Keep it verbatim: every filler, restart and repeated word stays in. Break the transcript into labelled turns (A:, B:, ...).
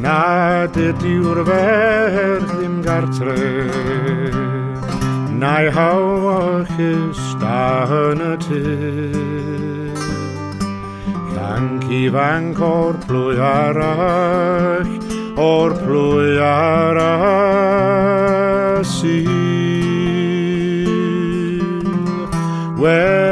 A: nad ydyw'r fer ddim gartre, na'i hawachus da yn y tŷ. Llanc ifanc o'r plwy arall, o'r plwy arall sydd. Well,